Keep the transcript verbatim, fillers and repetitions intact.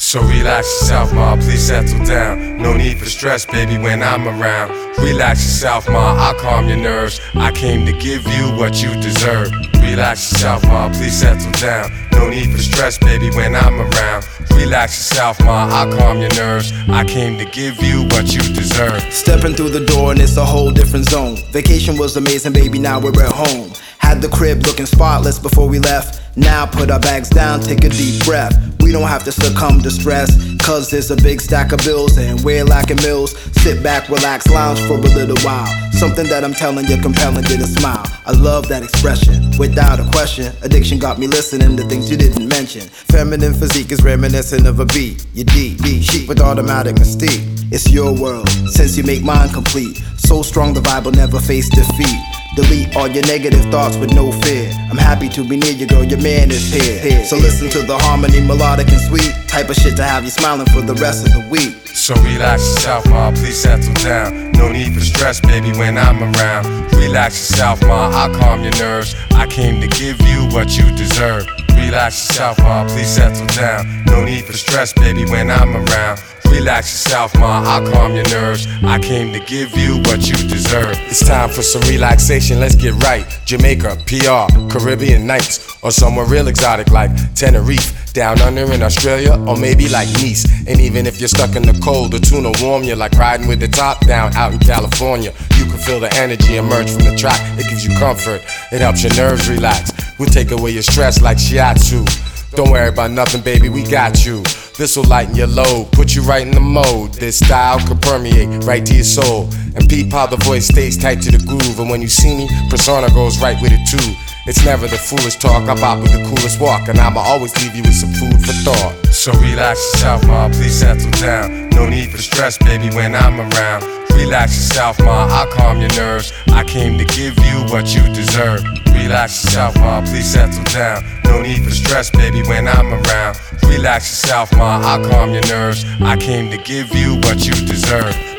So relax yourself, ma, please settle down. No need for stress, baby, when I'm around. Relax yourself, ma, I'll calm your nerves. I came to give you what you deserve. Relax yourself, ma, please settle down. No need for stress, baby, when I'm around. Relax yourself, ma, I'll calm your nerves. I came to give you what you deserve. Stepping through the door and it's a whole different zone. Vacation was amazing, baby, now we're at home. Had the crib looking spotless before we left. Now put our bags down, take a deep breath. We don't have to succumb to stress, cause there's a big stack of bills and we're lacking meals. Sit back, relax, lounge for a little while. Something that I'm telling you compelling, did a smile. I love that expression, without a question. Addiction got me listening to things you didn't mention. Feminine physique is reminiscent of a beat. You deep, deep, sheep with automatic mystique. It's your world, since you make mine complete. So strong the vibe will never face defeat. Delete all your negative thoughts with no fear. I'm happy to be near you, girl, your man is here. So listen to the harmony, melodic and sweet. Type of shit to have you smiling for the rest of the week. So relax yourself, ma, please settle down. No need for stress, baby, when I'm around. Relax yourself, ma, I'll calm your nerves. I came to give you what you deserve. Relax yourself, ma, please settle down. No need for stress, baby, when I'm around. Relax yourself, ma, I'll calm your nerves. I came to give you what you deserve. It's time for some relaxation, let's get right. Jamaica, P R, Caribbean nights, or somewhere real exotic like Tenerife, down under in Australia, or maybe like Nice. And even if you're stuck in the cold, the tuna warm you like riding with the top down out in California. You can feel the energy emerge from the track. It gives you comfort, it helps your nerves relax. We'll take away your stress like shiatsu. Don't worry about nothing, baby, we got you. This'll lighten your load, put you right in the mode. This style could permeate right to your soul. And peep how the voice stays tight to the groove. And when you see me, persona goes right with it too. It's never the foolish talk, I pop with the coolest walk. And I'ma always leave you with some food for thought. So relax yourself, ma, please settle down. No need for stress, baby, when I'm around. Relax yourself, ma, I'll calm your nerves. I came to give you what you deserve. Relax yourself, ma, please settle down. No need for stress, baby, when I'm around. Relax yourself, ma, I'll calm your nerves. I came to give you what you deserve.